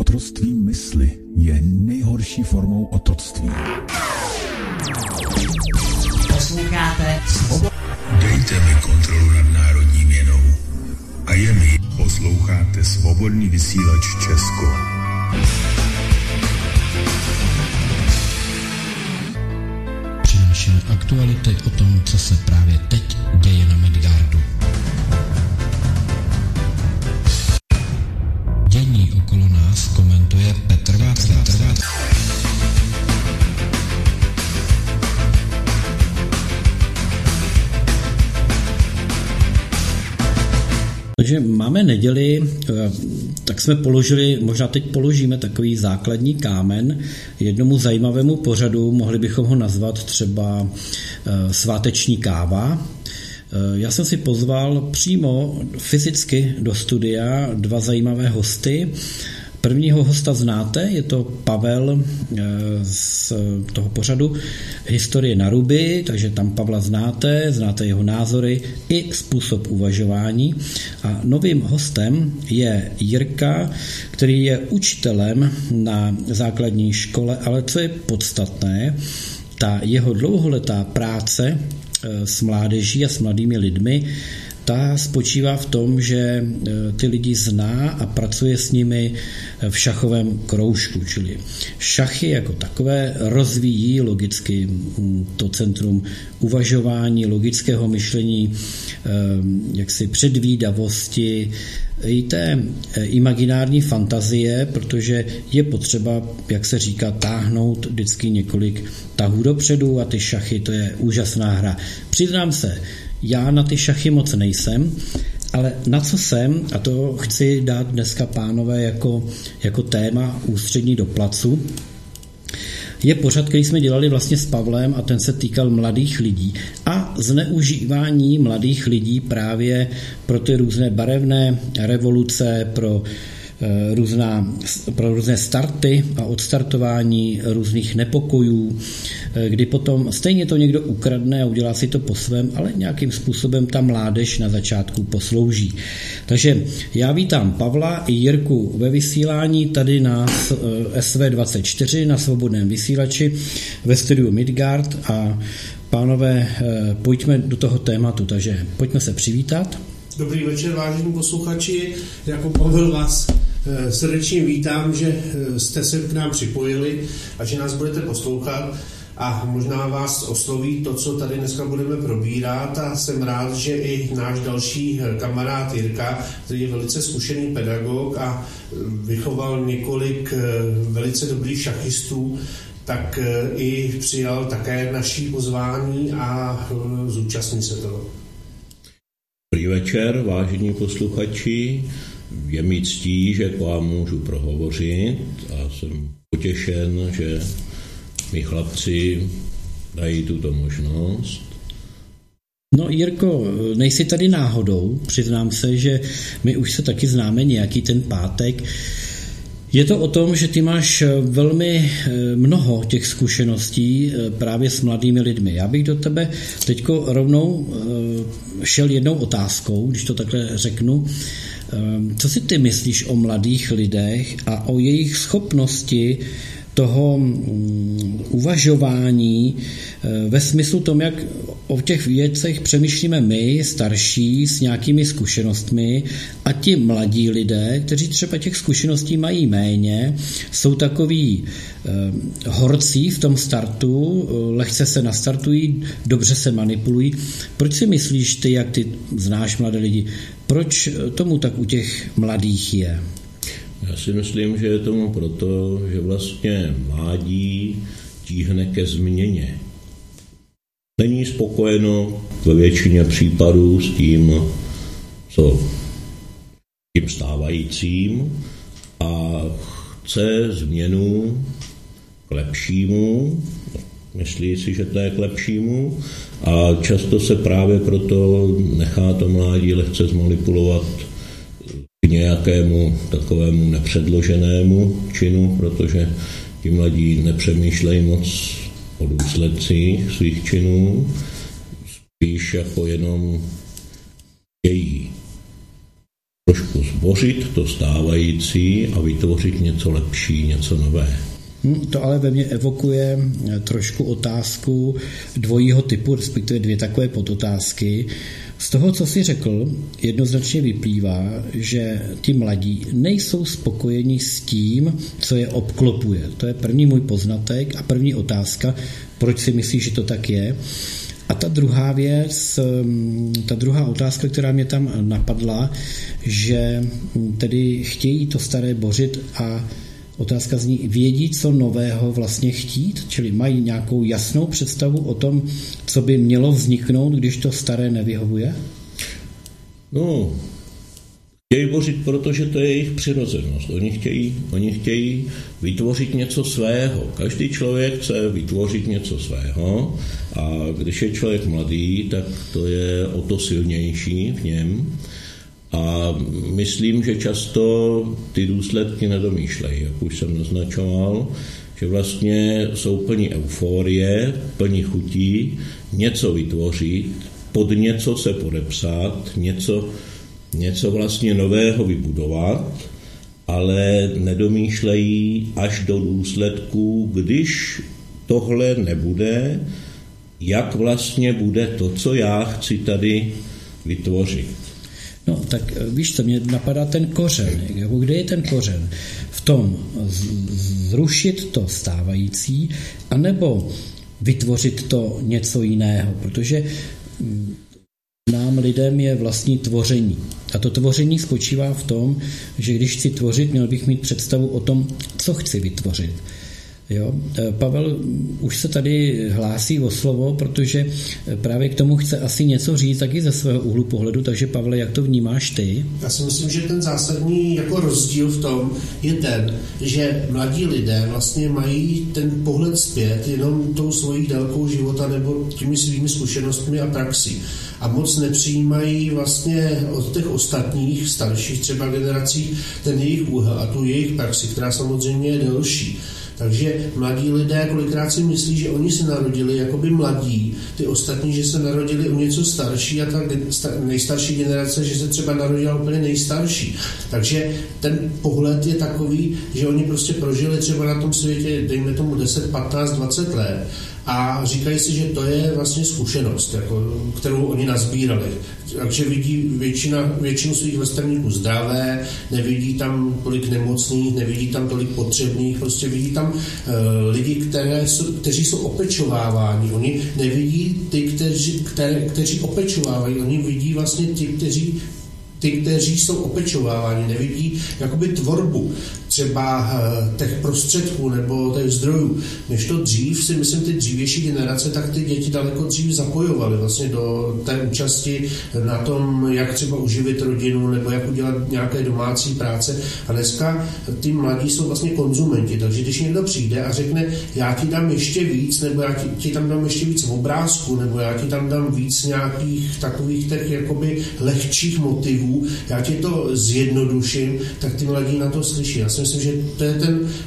Otroctví mysli je nejhorší formou otroctví. Posloucháte Svobodu. Dejte mi kontrolu nad národní měnou. A je mi. Posloucháte Svobodný vysílač Česko. Přinášíme aktuality o tom, co se právě teď děje na Midgardu. Dění okolo nás komentuje Petr Václav. Takže máme neděli, tak jsme položili, možná teď položíme takový základní kámen jednomu zajímavému pořadu, mohli bychom ho nazvat třeba sváteční káva. Já jsem si pozval přímo fyzicky do studia dva zajímavé hosty. Prvního hosta znáte, je to Pavel z toho pořadu Historie na ruby, takže tam Pavla znáte jeho názory i způsob uvažování. A novým hostem je Jirka, který je učitelem na základní škole, ale co je podstatné, ta jeho dlouholetá práce s mládeží a s mladými lidmi, ta spočívá v tom, že ty lidi zná a pracuje s nimi v šachovém kroužku, čili šachy jako takové rozvíjí logicky to centrum uvažování, logického myšlení, jaksi předvídavosti, i té imaginární fantazie, protože je potřeba, jak se říká, táhnout vždycky několik tahů dopředu a ty šachy, to je úžasná hra. Přiznám se, já na ty šachy moc nejsem, ale na co jsem, a to chci dát dneska, pánové, jako téma ústřední do placu, je pořad, který jsme dělali vlastně s Pavlem a ten se týkal mladých lidí a zneužívání mladých lidí právě pro ty různé barevné revoluce, pro různé starty a odstartování různých nepokojů, kdy potom stejně to někdo ukradne a udělá si to po svém, ale nějakým způsobem ta mládež na začátku poslouží. Takže já vítám Pavla i Jirku ve vysílání tady na SV24 na Svobodném vysílači ve studiu Midgard a pánové, pojďme do toho tématu, takže pojďme se přivítat. Dobrý večer, vážení posluchači, jako Pavel vás srdečně vítám, že jste se k nám připojili a že nás budete poslouchat a možná vás osloví to, co tady dneska budeme probírat a jsem rád, že i náš další kamarád Jirka, který je velice zkušený pedagog a vychoval několik velice dobrých šachistů, tak i přijal také naší pozvání a zúčastní se toho. Dobrý večer, vážení posluchači. Je mi ctí, že k vám můžu prohovořit a jsem potěšen, že mi chlapci dají tuto možnost. No Jirko, nejsi tady náhodou, přiznám se, že my už se taky známe nějaký ten pátek. Je to o tom, že ty máš velmi mnoho těch zkušeností právě s mladými lidmi. Já bych do tebe teďko rovnou šel jednou otázkou, když to takhle řeknu. Co si ty myslíš o mladých lidech a o jejich schopnosti toho uvažování ve smyslu tom, jak o těch věcech přemýšlíme my, starší, s nějakými zkušenostmi a ti mladí lidé, kteří třeba těch zkušeností mají méně, jsou takový horcí v tom startu, lehce se nastartují, dobře se manipulují. Proč si myslíš ty, jak ty znáš mladé lidi, proč tomu tak u těch mladých je? Já si myslím, že je tomu proto, že vlastně mládí tíhne ke změně. Není spokojeno ve většině případů s tím stávajícím a chce změnu k lepšímu, myslí si, že to je k lepšímu a často se právě proto nechá to mládí lehce zmanipulovat k nějakému takovému nepředloženému činu, protože ti mladí nepřemýšlejí moc o důsledcích svých činů, spíš jako jenom chtějí trošku zbořit to stávající a vytvořit něco lepší, něco nové. To ale ve mně evokuje trošku otázku dvojího typu, respektive dvě takové podotázky. Z toho, co jsi řekl, jednoznačně vyplývá, že ti mladí nejsou spokojeni s tím, co je obklopuje. To je první můj poznatek a první otázka, proč si myslíš, že to tak je. A ta druhá věc, ta druhá otázka, která mě tam napadla, že tedy chtějí to staré bořit a otázka zní, vědí, co nového vlastně chtít, čili mají nějakou jasnou představu o tom, co by mělo vzniknout, když to staré nevyhovuje? No, chtějí bořit, protože to je jejich přirozenost. Oni chtějí vytvořit něco svého. Každý člověk chce vytvořit něco svého a když je člověk mladý, tak to je o to silnější v něm. A myslím, že často ty důsledky nedomýšlejí, jak už jsem naznačoval, že vlastně jsou plní euforie, plní chutí něco vytvořit, pod něco se podepsat, něco vlastně nového vybudovat, ale nedomýšlejí až do důsledků, když tohle nebude, jak vlastně bude to, co já chci tady vytvořit. No, tak víš co, mě napadá ten kořen. Kde je ten kořen? V tom zrušit to stávající, anebo vytvořit to něco jiného, protože nám lidem je vlastní tvoření. A to tvoření spočívá v tom, že když chci tvořit, měl bych mít představu o tom, co chci vytvořit. Jo? Pavel už se tady hlásí o slovo, protože právě k tomu chce asi něco říct taky ze svého úhlu pohledu, takže Pavle, jak to vnímáš ty? Já si myslím, že ten zásadní jako rozdíl v tom je ten, že mladí lidé vlastně mají ten pohled zpět jenom tou svojí délkou života nebo těmi svými zkušenostmi a praxí. A moc nepřijímají vlastně od těch ostatních starších třeba generací ten jejich úhel a tu jejich praxi, která samozřejmě je delší. Takže mladí lidé kolikrát si myslí, že oni se narodili jakoby mladí, ty ostatní, že se narodili o něco starší a ta nejstarší generace, že se třeba narodila úplně nejstarší. Takže ten pohled je takový, že oni prostě prožili třeba na tom světě, dejme tomu 10, 15, 20 let a říkají si, že to je vlastně zkušenost, jako, kterou oni nazbírali. Takže vidí většinu svých vrstevníků zdravé, nevidí tam tolik nemocných, nevidí tam tolik potřebných, prostě vidí tam lidi, kteří jsou opečováváni. Oni nevidí ty, kteří opečovávají, oni vidí vlastně ty, kteří jsou opečováváni, nevidí jakoby tvorbu třeba těch prostředků nebo těch zdrojů. Než to dřív, si myslím, ty dřívější generace, tak ty děti daleko dřív zapojovaly vlastně do té účasti na tom, jak třeba uživit rodinu nebo jak udělat nějaké domácí práce. A dneska ty mladí jsou vlastně konzumenti, takže když někdo přijde a řekne, já ti dám ještě víc, nebo já ti tam dám ještě víc obrázků, nebo já ti tam dám víc nějakých takových těch jakoby lehčích motivů, já ti to zjednoduším, tak ty mladí na to slyší. Já si myslím, že to je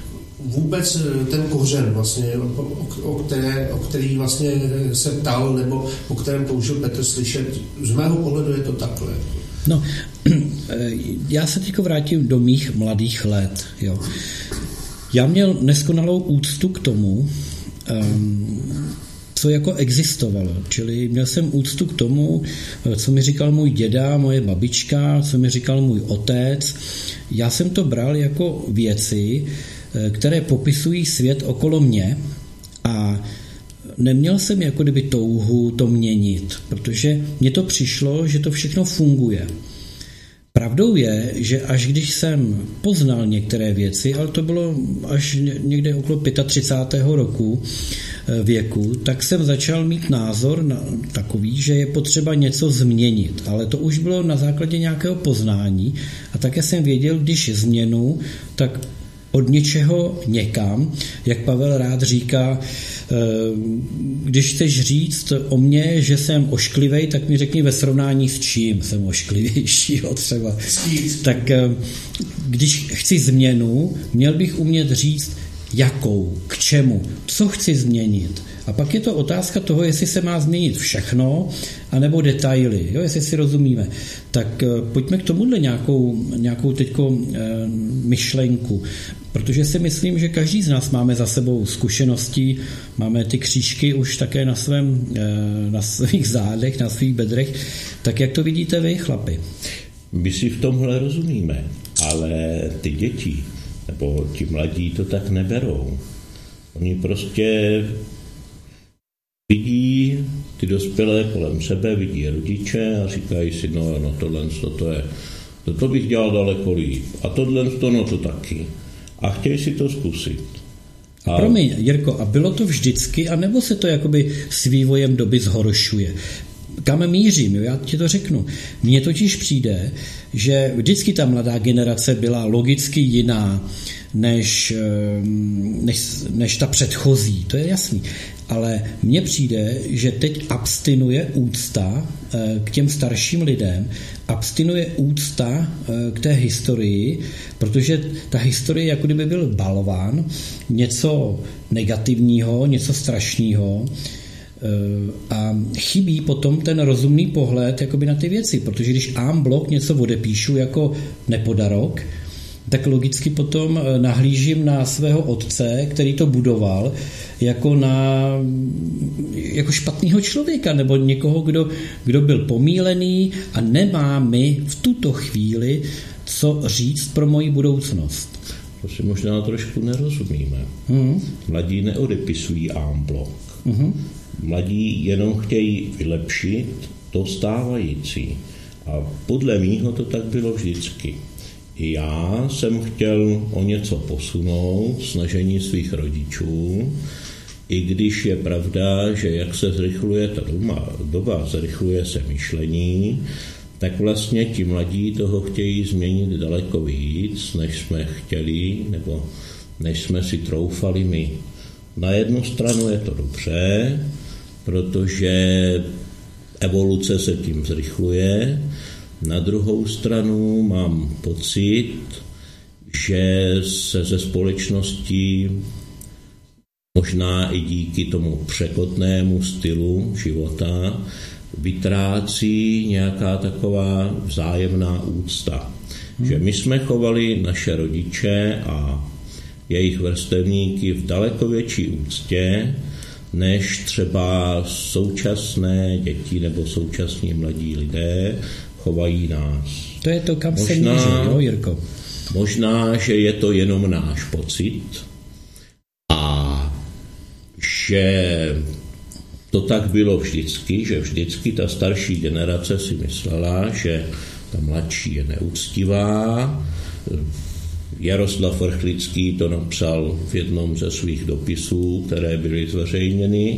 ten kořen vlastně, o který vlastně se ptal, nebo o kterém toužil Petr slyšet. Z mého pohledu je to takhle. No, já se teď vrátím do mých mladých let. Jo. Já měl neskonalou úctu k tomu, co jako existovalo. Čili měl jsem úctu k tomu, co mi říkal můj děda, moje babička, co mi říkal můj otec. Já jsem to bral jako věci, které popisují svět okolo mě a neměl jsem jako kdyby touhu to měnit, protože mně to přišlo, že to všechno funguje. Pravdou je, že až když jsem poznal některé věci, ale to bylo až někde okolo 35. roku věku, tak jsem začal mít názor takový, že je potřeba něco změnit. Ale to už bylo na základě nějakého poznání a také jsem věděl, když změnu, tak od něčeho někam, jak Pavel rád říká, když chceš říct o mně, že jsem ošklivej, tak mi řekni ve srovnání s čím jsem ošklivější třeba. Tak když chci změnu, měl bych umět říct, jakou, k čemu, co chci změnit. A pak je to otázka toho, jestli se má změnit všechno, anebo detaily, jo, jestli si rozumíme. Tak pojďme k tomuhle nějakou teďko myšlenku, protože si myslím, že každý z nás máme za sebou zkušenosti, máme ty křížky už také na svých zádech, na svých bedrech. Tak jak to vidíte vy, chlapi? My si v tomhle rozumíme, ale ty děti nebo ti mladí to tak neberou. Oni prostě vidí ty dospělé kolem sebe, vidí rodiče a říkají si, no tohle, to bych dělal daleko líp. A tohle, to taky. A chtějí si to zkusit. Promiň, Jirko, a bylo to vždycky, anebo se to jakoby s vývojem doby zhoršuje? Kam mířím, jo? Já ti to řeknu. Mně totiž přijde, že vždycky ta mladá generace byla logicky jiná než ta předchozí, to je jasný. Ale mně přijde, že teď abstinuje úcta k těm starším lidem, abstinuje úcta k té historii, protože ta historie jako kdyby byl balván, něco negativního, něco strašného, a chybí potom ten rozumný pohled jakoby na ty věci, protože když en bloc něco odepíšu jako nepodarok, tak logicky potom nahlížím na svého otce, který to budoval, jako špatného člověka, nebo někoho, kdo byl pomílený a nemá mi v tuto chvíli co říct pro moji budoucnost. To si možná trošku nerozumíme. Mladí neodepisují en bloc. Mladí jenom chtějí vylepšit to stávající. A podle mýho to tak bylo vždycky. I já jsem chtěl o něco posunout snažení svých rodičů, i když je pravda, že jak se zrychluje ta doba, zrychluje se myšlení, tak vlastně ti mladí toho chtějí změnit daleko víc, než jsme chtěli, nebo než jsme si troufali my. Na jednu stranu je to dobře, protože evoluce se tím zrychluje. Na druhou stranu mám pocit, že se ze společností možná i díky tomu překotnému stylu života vytrácí nějaká taková vzájemná úcta. Že my jsme chovali naše rodiče a jejich vrstevníky v daleko větší úctě, než třeba současné děti nebo současní mladí lidé chovají nás. To je to, kam se míří, jo, Jirko? Možná, že je to jenom náš pocit a že to tak bylo vždycky, že vždycky ta starší generace si myslela, že ta mladší je neúctivá. Jaroslav Vrchlický to napsal v jednom ze svých dopisů, které byly zveřejněny.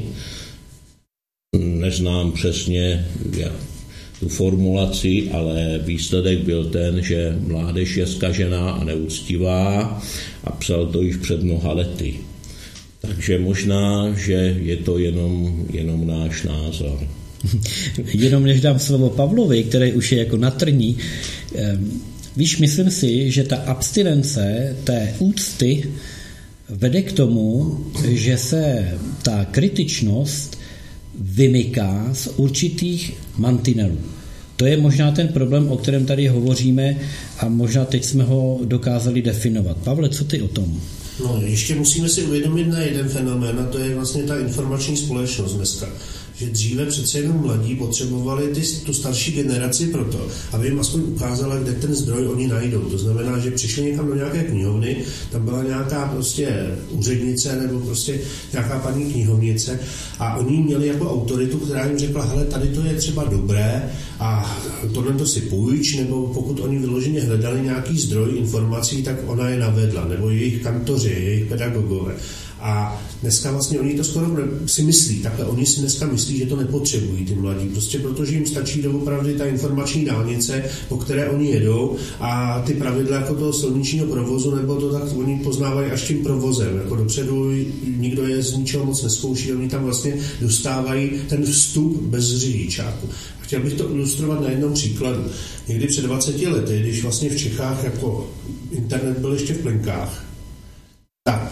Neznám přesně tu formulaci, ale výsledek byl ten, že mládež je zkažená a neúctivá a psal to již před mnoha lety. Takže možná, že je to jenom náš názor. Jenom než dám slovo Pavlovi, který už je jako na trní, víš, myslím si, že ta abstinence té úcty vede k tomu, že se ta kritičnost vymyká z určitých mantinelů. To je možná ten problém, o kterém tady hovoříme a možná teď jsme ho dokázali definovat. Pavle, co ty o tom? No, ještě musíme si uvědomit na jeden fenomén, a to je vlastně ta informační společnost dneska. Že dříve přece jenom mladí potřebovali tu starší generaci proto, aby jim aspoň ukázala, kde ten zdroj oni najdou. To znamená, že přišli někam do nějaké knihovny, tam byla nějaká prostě úřednice nebo prostě nějaká paní knihovnice a oni měli jako autoritu, která jim řekla, hele, tady to je třeba dobré a tohle to si půjč, nebo pokud oni vyloženě hledali nějaký zdroj informací, tak ona je navedla, nebo jejich kantoři, jejich pedagogové. A dneska vlastně oni to skoro si myslí, takhle oni si dneska myslí, že to nepotřebují ty mladí, prostě protože jim stačí doopravdy ta informační dálnice, po které oni jedou a ty pravidla jako toho silničního provozu, nebo to tak oni poznávají až tím provozem, jako dopředu nikdo je z ničeho moc neskouší, oni tam vlastně dostávají ten vstup bez řidičáku. Chtěl bych to ilustrovat na jednom příkladu. Někdy před 20 lety, když vlastně v Čechách jako internet byl ještě v plenkách, tak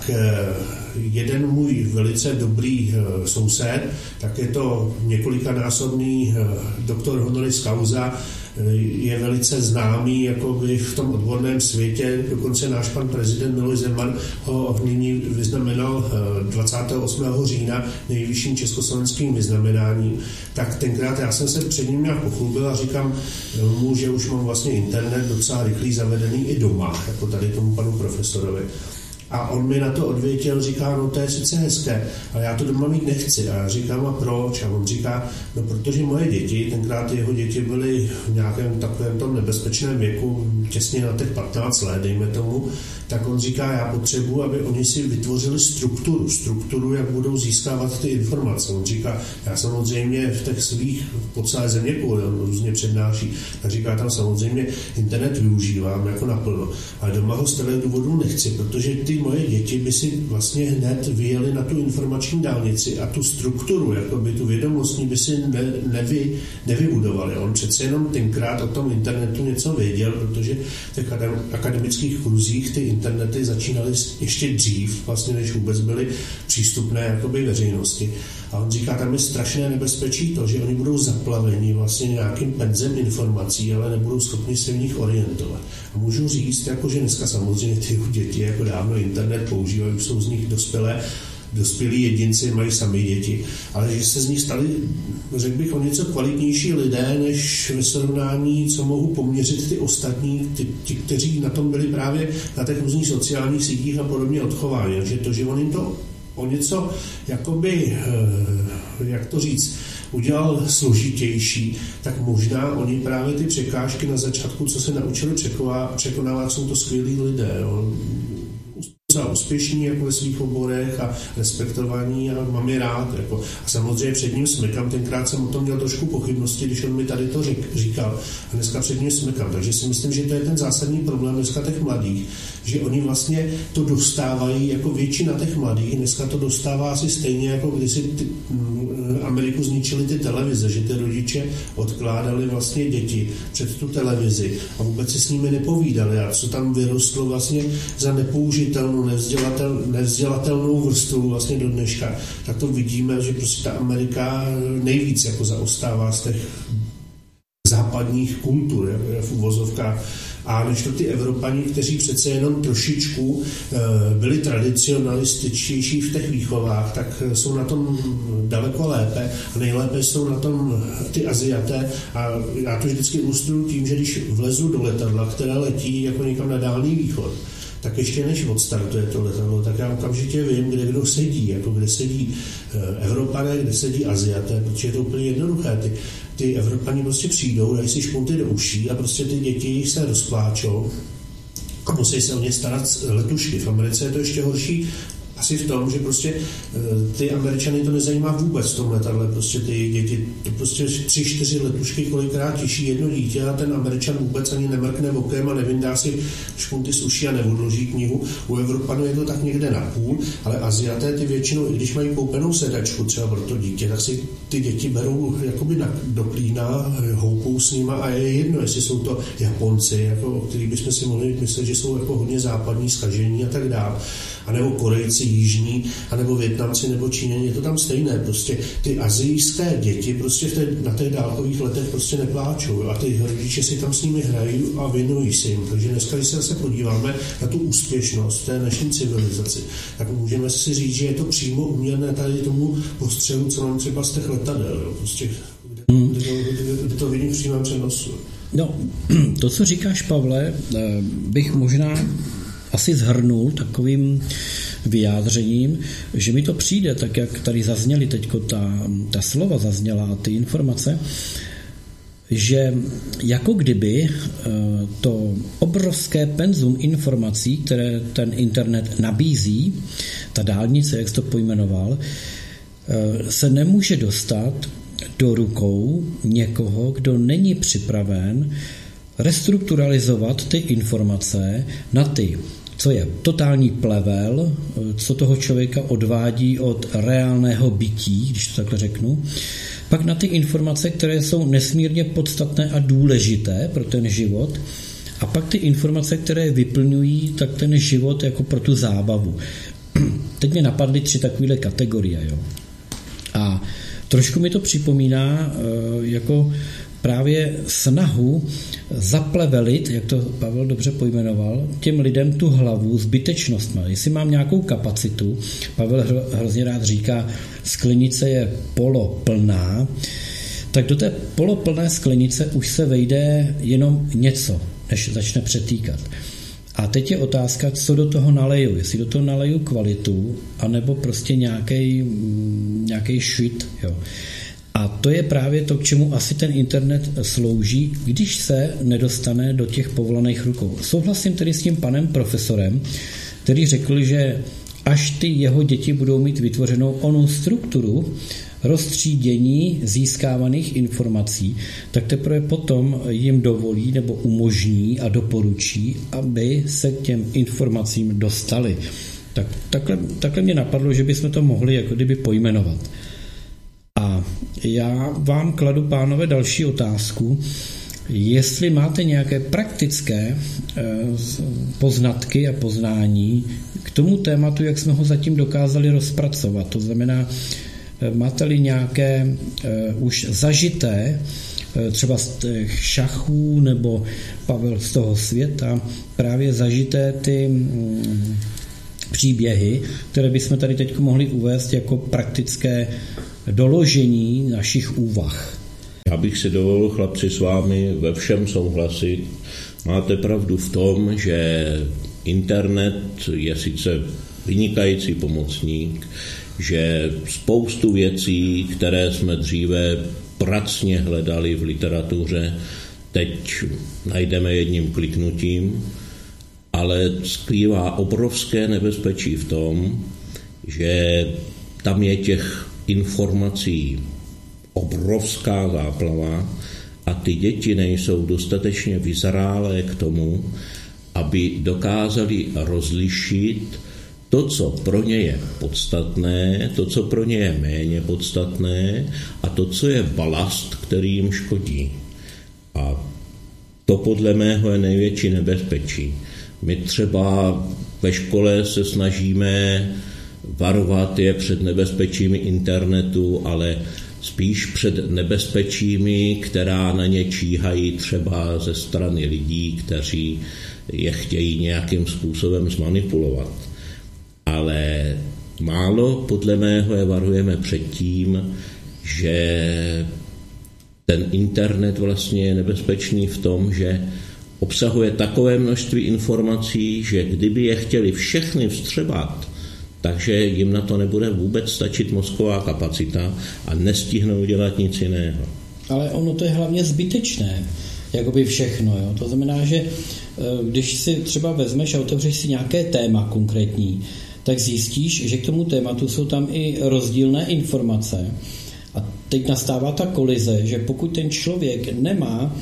tak jeden můj velice dobrý soused, tak je to několikanásobný doktor honoris causa, je velice známý jakoby v tom odborném světě, dokonce náš pan prezident Miloš Zeman ho nyní vyznamenal 28. října nejvyšším československým vyznamenáním. Tak tenkrát já jsem se před ním nějak pochlubil a říkám mu, že už mám vlastně internet docela rychlý zavedený i doma, jako tady tomu panu profesorovi. A on mi na to odvětil, říká, no to je sice hezké, ale já to doma mít nechci. A já říkám, a proč? A on říká, no protože moje děti, tenkrát jeho děti byly v nějakém takovém tom nebezpečném věku, těsně na těch 15 let, dejme tomu, tak on říká, já potřebuji, aby oni si vytvořili strukturu, jak budou získávat ty informace. On říká, já samozřejmě v těch svých po celé země různě přednáší, tak říká, tam samozřejmě internet využívám jako naplno, ale doma ho z těch důvodů nechci, protože ty moje děti by si vlastně hned vyjeli na tu informační dálnici a tu strukturu, jakoby tu vědomostní by si nevybudovali. On přece jenom tenkrát o tom internetu něco věděl, protože v těch akademických kruzích ty internety začínaly ještě dřív, vlastně než vůbec byly přístupné jakoby veřejnosti. A on říká, tam je strašné nebezpečí to, že oni budou zaplaveni vlastně nějakým penzem informací, ale nebudou schopni se v nich orientovat. A můžu říct, jako, že dneska samozřejmě ty děti jako dávno internet používají, už jsou z nich dospělí jedinci, mají sami děti, ale že se z nich stali, řekl bych, o něco kvalitnější lidé, než ve srovnání, co mohou poměřit ty ostatní, ti, kteří na tom byli právě na těch různých sociálních sítích a podobně odchováni. Takže to, že on jim to o něco, jakoby, jak to říct, udělal složitější, tak možná oni právě ty překážky na začátku, co se naučili překonávat, jsou to skvělí lidé. Jo. Úspěšní jako ve svých oborech a respektovaní a mám je rád. Jako. A samozřejmě před ním smekám, tenkrát jsem o tom měl trošku pochybnosti, když on mi tady to říkal. A dneska před ním smekám. Takže si myslím, že to je ten zásadní problém dneska těch mladých, že oni vlastně to dostávají, jako většina těch mladých, dneska to dostává asi stejně, jako když si Ameriku zničili ty televize, že ty rodiče odkládali vlastně děti před tu televizi a vůbec si s nimi nepovídali. A co tam vyrostlo vlastně za nepoužitelnou, nevzdělatelnou vrstvu vlastně do dneška, tak to vidíme, že prostě ta Amerika nejvíc jako zaostává z těch západních kultur, v uvozovkách. A než to ty Evropani, kteří přece jenom trošičku byli tradicionalističtější v těch výchovách, tak jsou na tom daleko lépe a nejlépe jsou na tom ty Aziaté. A já to vždycky ilustruju tím, že když vlezu do letadla, které letí jako někam na Dálný východ, tak ještě než odstartuje to letadlo, tak já okamžitě vím, kde kdo sedí, jako kde sedí Evropané, kde sedí Aziaté, protože je to úplně jednoduché. Ty Evropani prostě přijdou, dají si špunty do uší a prostě ty děti se rozpláčou a musí se o ně starat letušky. V Americe je to ještě horší asi v tom, že prostě ty Američany to nezajímá vůbec v tom letadle, prostě ty děti, to prostě 3-4 letušky kolikrát těší jedno dítě a ten Američan vůbec ani nemrkne okem a nevyndá si špunty z uší a neodloží knihu. U Evropanů je to tak někde na půl, ale Aziaté ty většinou, i když mají koupenou sedačku třeba pro to dítě, tak si ty děti berou jakoby do klína, houpou s nima a je jedno, jestli jsou to Japonci, jako, o kterých bychom si mohli myslet, že jsou jako hodně západní, zkažení a tak dále. A nebo Korejci jižní, anebo Vietnamci, nebo Číňani, je to tam stejné. Prostě ty asijské děti prostě na těch dálkových letech prostě nepláčou. A ty rodiče si tam s nimi hrají a věnují si jim. Takže dneska, když se zase podíváme na tu úspěšnost té naší civilizaci, tak můžeme si říct, že je to přímo uměrné tady tomu postřelu, co mám třeba z těch letadel. Jo. Prostě, kde to vidím v přímém přenosu. No, to, co říkáš, Pavle, bych možná asi shrnul takovým vyjádřením, že mi to přijde, tak jak tady zazněly teďko ta slova zazněla, ty informace, že jako kdyby to obrovské penzum informací, které ten internet nabízí, ta dálnice, jak jsi to pojmenoval, se nemůže dostat do rukou někoho, kdo není připraven restrukturalizovat ty informace na ty, co je totální plevel, co toho člověka odvádí od reálného bytí, když to takhle řeknu, pak na ty informace, které jsou nesmírně podstatné a důležité pro ten život, a pak ty informace, které vyplňují tak ten život jako pro tu zábavu. teď mě napadly 3 takovéhle kategorie. Jo. A trošku mi to připomíná jako právě snahu zaplevelit, jak to Pavel dobře pojmenoval, těm lidem tu hlavu zbytečnostma. Jestli mám nějakou kapacitu, Pavel hrozně rád říká, sklenice je poloplná, tak do té poloplné sklenice už se vejde jenom něco, než začne přetýkat. A teď je otázka, co do toho naleju. Jestli do toho naleju kvalitu, anebo prostě nějaký švit. Jo. A to je právě to, k čemu asi ten internet slouží, když se nedostane do těch povolaných rukou. Souhlasím tedy s tím panem profesorem, který řekl, že až ty jeho děti budou mít vytvořenou onu strukturu roztřídění získávaných informací, tak teprve potom jim dovolí nebo umožní a doporučí, aby se k těm informacím dostali. Takhle mě napadlo, že bychom to mohli jako kdyby pojmenovat. A já vám kladu, pánové, další otázku. Jestli máte nějaké praktické poznatky a poznání k tomu tématu, jak jsme ho zatím dokázali rozpracovat. To znamená, máte-li nějaké už zažité, třeba z těch šachů nebo Pavel z toho světa, právě zažité ty příběhy, které bychom tady teď mohli uvést jako praktické doložení našich úvah. Já bych si dovolil, chlapci, s vámi ve všem souhlasit. Máte pravdu v tom, že internet je sice vynikající pomocník, že spoustu věcí, které jsme dříve pracně hledali v literatuře, teď najdeme jedním kliknutím, ale skrývá obrovské nebezpečí v tom, že tam je těch informací obrovská záplava a ty děti nejsou dostatečně vyzrálé k tomu, aby dokázali rozlišit to, co pro ně je podstatné, to, co pro ně je méně podstatné a to, co je balast, který jim škodí. A to podle mého je největší nebezpečí. My třeba ve škole se snažíme varovat je před nebezpečími internetu, ale spíš před nebezpečími, která na ně číhají třeba ze strany lidí, kteří je chtějí nějakým způsobem zmanipulovat. Ale málo podle mého je varujeme před tím, že ten internet vlastně je nebezpečný v tom, že obsahuje takové množství informací, že kdyby je chtěli všechny vstřebat, takže jim na to nebude vůbec stačit mozková kapacita a nestihnou dělat nic jiného. Ale ono to je hlavně zbytečné, jakoby všechno. Jo? To znamená, že když si třeba vezmeš a otevřeš si nějaké téma konkrétní, tak zjistíš, že k tomu tématu jsou tam i rozdílné informace. A teď nastává ta kolize, že pokud ten člověk nemá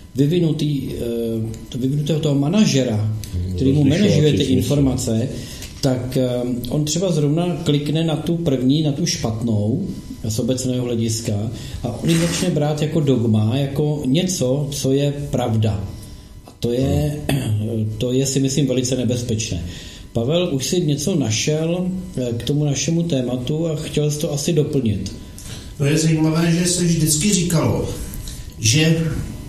vyvinutého toho manažera, který mu manažuje ty informace, tak on třeba zrovna klikne na tu první, na tu špatnou, z obecného hlediska, a on ji začne brát jako dogma, jako něco, co je pravda. A to je si myslím velice nebezpečné. Pavel, už si něco našel k tomu našemu tématu a chtěl jsi to asi doplnit. No je zajímavé, že se vždycky říkalo, že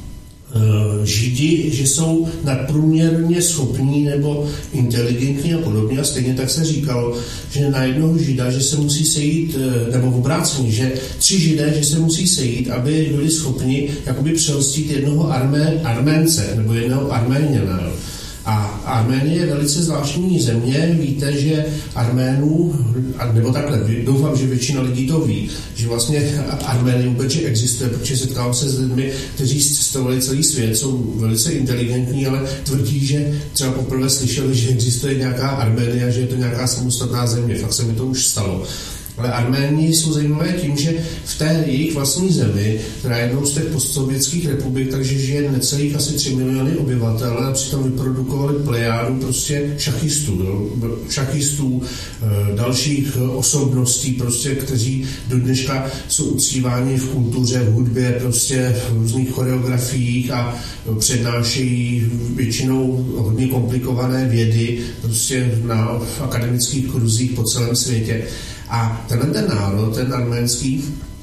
Židi, že jsou nadprůměrně schopní nebo inteligentní a podobně, a stejně tak se říkalo, že na jednoho Žida, že se musí sejít, nebo v obrácení, že 3 Židé, že se musí sejít, aby byli schopni jakoby přehostit jednoho Arménce nebo jednoho Arméňana. A Arménie je velice zvláštní země. Víte, že Arménů, nebo takhle, doufám, že většina lidí to ví, že vlastně Arménie vůbec existuje, protože setkávám se s lidmi, kteří cestovali celý svět, jsou velice inteligentní, ale tvrdí, že třeba poprvé slyšeli, že existuje nějaká Arménie, že je to nějaká samostatná země. Fakt se mi to už stalo. Ale Arméni jsou zajímavé tím, že v té jejich vlastní zemi, která je jednou z těch postsovětských republik, takže žije necelých asi 3 miliony obyvatel, a přitom vyprodukovali plejádu prostě šachistů, dalších osobností, prostě, kteří do dneška jsou uctíváni v kultuře, v hudbě, prostě v různých choreografiích a přednášejí většinou hodně komplikované vědy prostě na akademických kruzích po celém světě. A ten národ, ten arménský,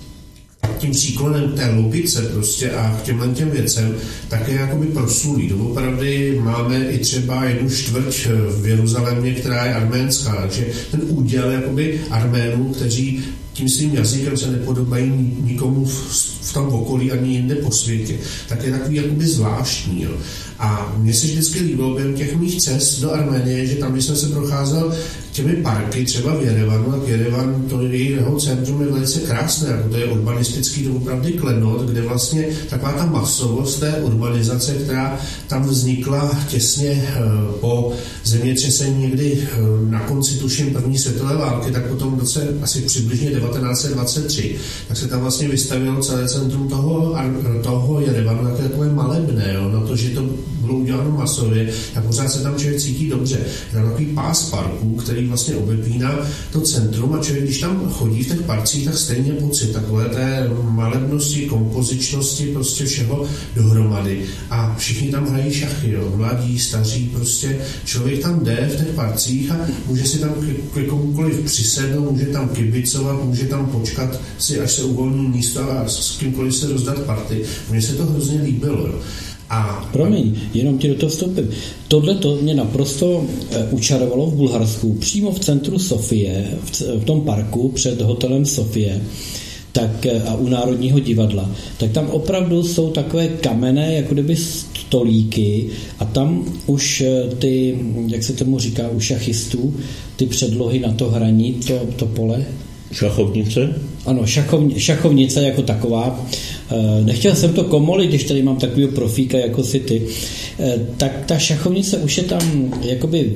tím příklonem té logice prostě a k těm věcem také jakoby proslulý. Doopravdy máme i třeba jednu čtvrť v Jeruzalémě, která je arménská, takže ten úděl jakoby Arménů, kteří tím svým jazykem se nepodobají nikomu v tom okolí ani jinde po světě, tak je takový jakoby zvláštní. Jo. A mně se vždycky líbilo během těch mých cest do Arménie, že tam, když jsem se procházel těmi parky, třeba v Jerevanu, tak Jerevan, to jeho centrum je velice krásné, jako to je urbanistický doopravdy klenot, kde vlastně taková ta masovost té urbanizace, která tam vznikla těsně po zemětřesení někdy na konci tuším první světové války, tak potom v roce asi přibližně 1923, tak se tam vlastně vystavilo celé centrum toho Jerevanu, jako takové malebné, jo, na to, že to bylo uděláno masově a pořád se tam člověk cítí dobře. Je tam takový pás parků, který vlastně obepíná to centrum a člověk, když tam chodí v těch parcích, tak stejně pocit takové té malebnosti, kompozičnosti, prostě všeho dohromady. A všichni tam hrají šachy, jo, mladí, staří, prostě člověk tam jde v těch parcích a může si tam ke komukoliv přisednout, může tam kibicovat, může tam počkat si, až se uvolní místo a s kýmkoliv se rozdat party. Mně se to hrozně líbilo, jo. Promiň, jenom ti do toho vstoupím. Tohle to mě naprosto učarovalo v Bulharsku, přímo v centru Sofie, v tom parku před hotelem Sofie, tak, a u Národního divadla, tak tam opravdu jsou takové kamenné, jako kdyby stolíky a tam už ty, jak se tomu říká, u šachistů, ty předlohy na to hraní, to pole. Šachovnice? Ano, šachovnice jako taková. Nechtěl jsem to komolit, když tady mám takovýho profíka jako si ty. Tak ta šachovnice už je tam jakoby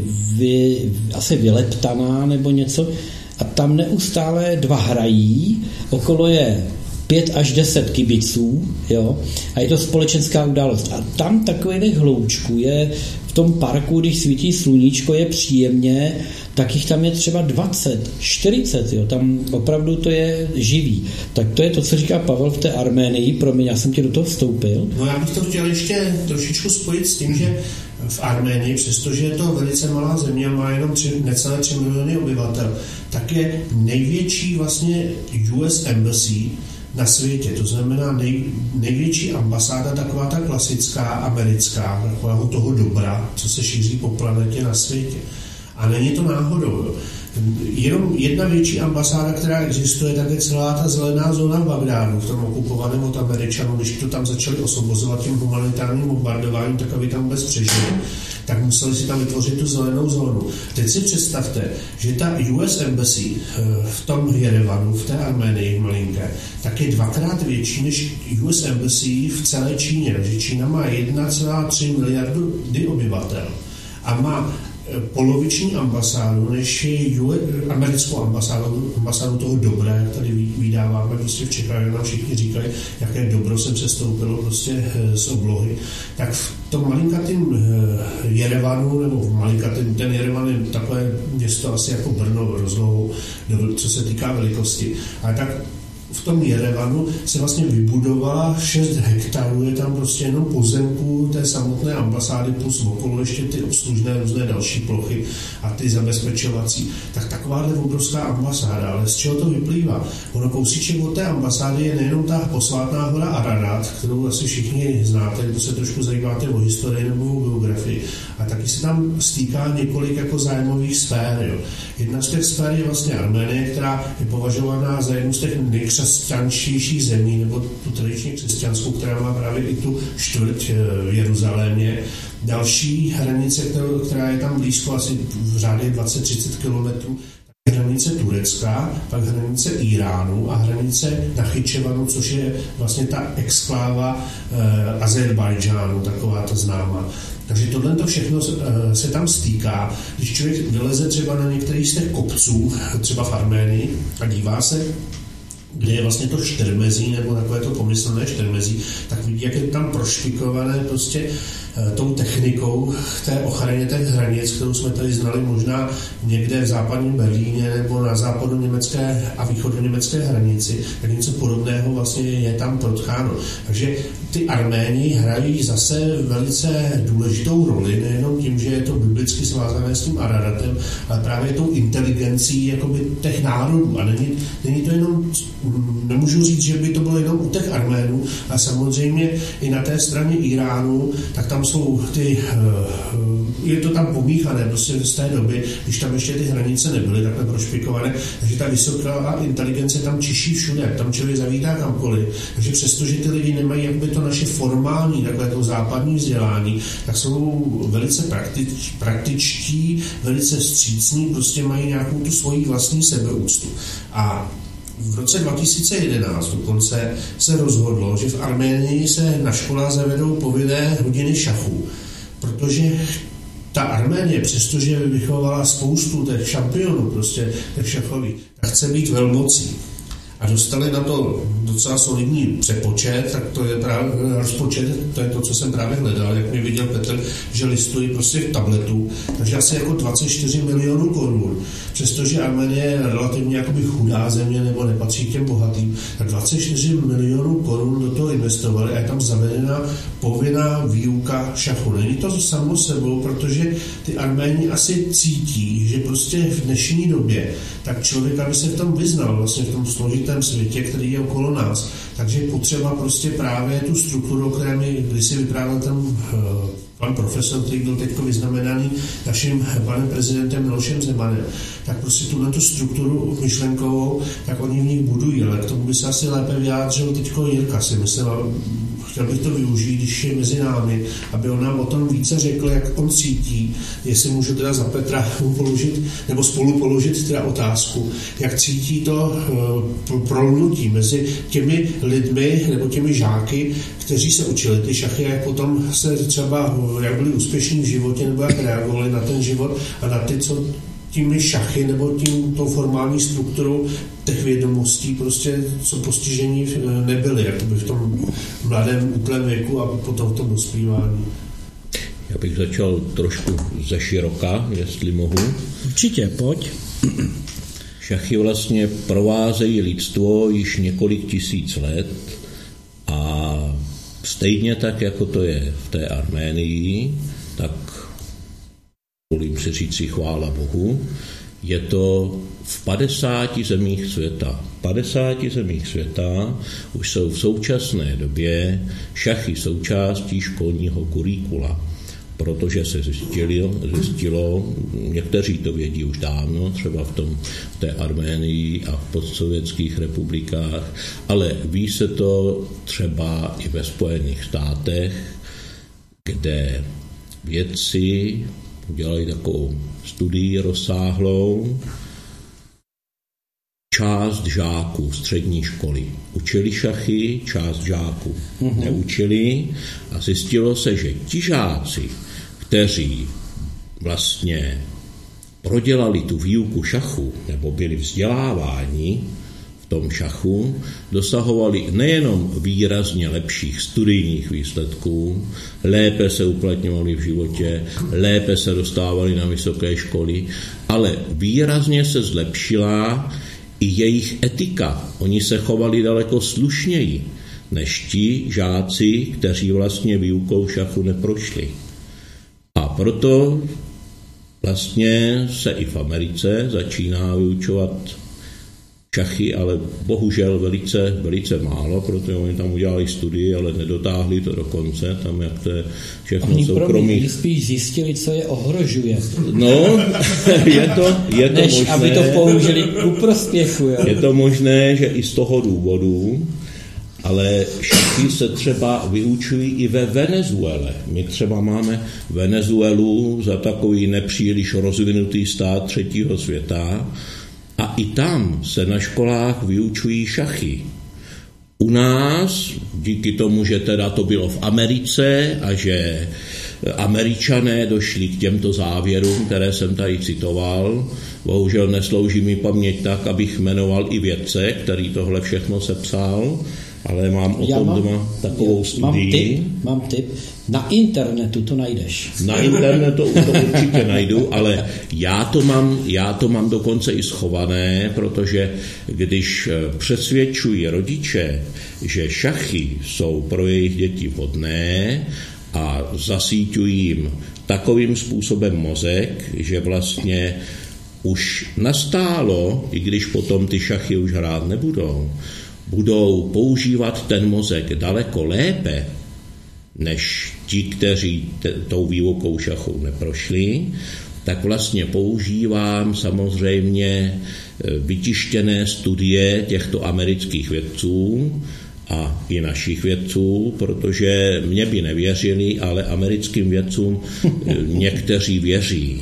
asi vyleptaná nebo něco a tam neustále dva hrají, okolo je 5 až 10 kibiců, jo, a je to společenská událost. A tam takových hloučků je v tom parku, když svítí sluníčko, je příjemně, tak jich tam je třeba 20, 40, jo, tam opravdu to je živý. Tak to je to, co říká Pavel v té Arménii, promiň, já jsem ti do toho vstoupil. No já bych to chtěl ještě trošičku spojit s tím, že v Arménii, přestože je to velice malá země, má jenom necelé 3 miliony obyvatel, tak je největší vlastně US Embassy na světě. To znamená největší ambasáda, taková ta klasická americká, takového toho dobra, co se šíří po planetě na světě. A není to náhodou. Jenom jedna větší ambasáda, která existuje, tak je celá ta zelená zóna v Bagdádu, v tom okupovaném od Američanů, když to tam začali osvobozovat tím humanitárním bombardováním, tak aby tam vůbec přežili, tak museli si tam vytvořit tu zelenou zónu. Teď si představte, že ta US Embassy v tom Jerevanu, v té Arménii malinké, tak je 2krát větší než US Embassy v celé Číně. Takže Čína má 1,3 miliardy obyvatel a má poloviční ambasádu, než je americkou ambasádu toho dobra, jak tady vydáváme prostě v Čechách, nám všichni říkají, jaké dobro jsem přestoupilo prostě z oblohy. Tak v tom malinkatým Jerevanu, nebo v malinkatým, ten Jerevan je takové město asi jako Brno rozlohou, co se týká velikosti. Ale tak v tom Jerevanu se vlastně vybudovala 6 hektarů, je tam prostě jenom pozemků té samotné ambasády plus okolo ještě ty obslužné různé další plochy a ty zabezpečovací. Tak takováhle obrovská ambasáda, ale z čeho to vyplývá? Ono kousíček od té ambasády je nejenom ta posvátná hora Ararat, kterou asi všichni znáte, kdo se trošku zajímáte o historii nebo o geografii, a taky se tam stýká několik jako zájmových sfér. Jo. Jedna z těch sfér je vlastně Arménie, která je považovaná za jednu z těch nejkřesťanštějších zemí, nebo tu tradičně křesťanskou, která má právě i tu čtvrť v Jeruzalémě. Další hranice, která je tam blízko, asi v řádě 20-30 kilometrů, hranice Turecka, pak hranice Iránu a hranice Nachyčevanu, což je vlastně ta exkláva Azerbajdžánu, taková ta známá. Takže tohle všechno se tam stýká. Když člověk vyleze třeba na některý z těch kopců, třeba v Arménii, a dívá se, kde je vlastně to štermezí, nebo takové to pomyslné štermezí, tak vidí, jak je tam prošpikované prostě tou technikou té ochraně těch hranic, kterou jsme tady znali možná někde v západním Berlíně nebo na západoněmecké a východoněmecké hranici, tak něco podobného vlastně je tam protkáno. Takže ty Arméni hrají zase velice důležitou roli, nejenom tím, že je to biblicky svázané s tím Araratem, ale právě tou inteligencí jakoby těch národů. A není to jenom, nemůžu říct, že by to bylo jenom u těch Arménů, a samozřejmě i na té straně Iránu, tak tam jsou je to tam pomíchané prostě z té doby, když tam ještě ty hranice nebyly takhle prošpikované, takže ta vysoká inteligence tam čiší všude, tam člověk zavítá kamkoliv. Takže přestože ty lidi nemají jakoby to naše formální, takové to západní vzdělání, tak jsou velice praktičtí, velice vstřícní, prostě mají nějakou tu svoji vlastní sebeúctu. A v roce 2011 dokonce se rozhodlo, že v Arménii se na školách zavedou povinné hodiny šachu, protože ta Arménie, přestože vychovala spoustu těch šampionů, prostě těch šachových, tak chce být velmocí. A dostali na to docela solidní přepočet, tak to je právě rozpočet, to je to, co jsem právě hledal, jak mi viděl Petr, že listují prostě v tabletu, takže asi jako 24 milionů korun. Přestože Arménie je relativně jakoby chudá země nebo nepatří k těm bohatým, tak 24 milionů korun do toho investovali a je tam zavedena povinná výuka šachu. Není to samo sebou, protože ty Arméni asi cítí, že prostě v dnešní době tak člověk, aby se v tom vyznal, vlastně v tom složitém světě, který je okolo nás, takže je potřeba prostě právě tu strukturu, o které mi kdysi vyprávěl ten pan profesor, který byl teď vyznamenaný naším panem prezidentem Milošem Zemanem, tak prostě tu strukturu myšlenkovou, tak oni v nich budují, ale k tomu by se asi lépe vyjádřil teďko Jirka, si myslím, chtěl bych to využít, když je mezi námi, aby on nám o tom více řekl, jak on cítí, jestli můžu teda za Petra položit, nebo spolu položit teda otázku, jak cítí to prolnutí mezi těmi lidmi, nebo těmi žáky, kteří se učili ty šachy, jak potom se třeba, jak byli úspěšní v životě, nebo jak reagovali na ten život a na ty, co těmi šachy nebo tou formální strukturou těch vědomostí, prostě co postižení nebyli, jakoby v tom mladém útlém věku a potom v tom dospívání. Já bych začal trošku ze široka, jestli mohu. Určitě, pojď. Šachy vlastně provázejí lidstvo již několik tisíc let a stejně tak, jako to je v té Arménii, tak volím si říci chvála Bohu, je to v 50 zemích světa. V 50 zemích světa už jsou v současné době šachy součástí školního kurikula, protože se zjistilo, někteří to vědí už dávno, třeba v té Arménii a v postsovětských republikách, ale ví se to třeba i ve Spojených státech, kde vědci udělali takovou studii rozsáhlou. Část žáků střední školy učili šachy, část žáků neučili a zjistilo se, že ti žáci, kteří vlastně prodělali tu výuku šachu nebo byli vzděláváni v tom šachu, dosahovali nejenom výrazně lepších studijních výsledků, lépe se uplatňovali v životě, lépe se dostávali na vysoké školy, ale výrazně se zlepšila i jejich etika. Oni se chovali daleko slušněji než ti žáci, kteří vlastně výukou šachu neprošli. A proto vlastně se i v Americe začíná vyučovat šachy, ale bohužel velice, velice málo, protože oni tam udělali studii, ale nedotáhli to do konce, tam jak to je všechno soukromí. Oni spíš zjistili, co je ohrožuje. No, je to než možné, aby to použili ku prospěchu. Jo? Je to možné, že i z toho důvodu, ale šachy se třeba vyučují i ve Venezuele. My třeba máme Venezuelu za takový nepříliš rozvinutý stát třetího světa, a i tam se na školách vyučují šachy. U nás, díky tomu, že teda to bylo v Americe a že Američané došli k těmto závěrům, které jsem tady citoval, bohužel neslouží mi paměť tak, abych jmenoval i vědce, který tohle všechno sepsal, ale mám o tom doma takovou studii. Mám tip. Na internetu to najdeš. Na internetu to určitě najdu, ale já to mám dokonce i schované, protože když přesvědčují rodiče, že šachy jsou pro jejich děti vhodné a zasíťují jim takovým způsobem mozek, že vlastně už nastálo, i když potom ty šachy už hrát budou používat ten mozek daleko lépe, než ti, kteří tou výukou šachů neprošli, tak vlastně používám samozřejmě vytištěné studie těchto amerických vědců a i našich vědců, protože mě by nevěřili, ale americkým vědcům někteří věří.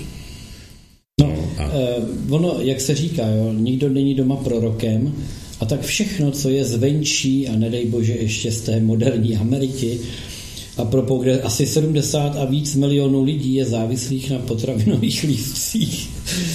Ono, jak se říká, jo, nikdo není doma prorokem, a tak všechno, co je zvenčí a nedej bože ještě z té moderní Ameriky, a propos, kde asi 70 a víc milionů lidí je závislých na potravinových lístcích.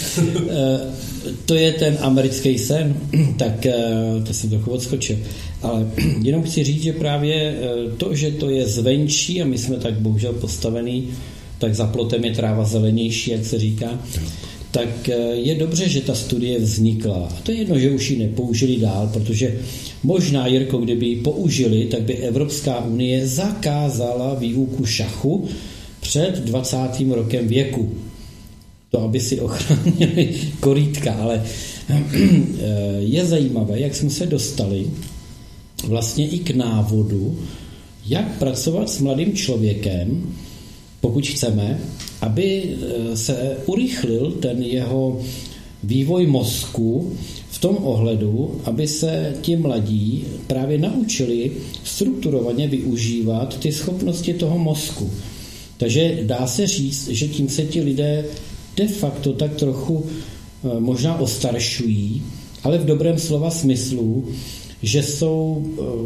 To je ten americký sen, tak to jsem trochu odskočil. Ale jenom chci říct, že právě to, že to je zvenčí a my jsme tak bohužel postavený, tak za plotem je tráva zelenější, jak se říká, tak je dobře, že ta studie vznikla. A to je jedno, že už ji nepoužili dál, protože možná, Jirko, kdyby ji použili, tak by Evropská unie zakázala výuku šachu před 20. rokem věku. To, aby si ochránili korýtka, ale je zajímavé, jak jsme se dostali vlastně i k návodu, jak pracovat s mladým člověkem, pokud chceme, aby se urychlil ten jeho vývoj mozku v tom ohledu, aby se ti mladí právě naučili strukturovaně využívat ty schopnosti toho mozku. Takže dá se říct, že tím se ti lidé de facto tak trochu možná ostaršují, ale v dobrém slova smyslu, že jsou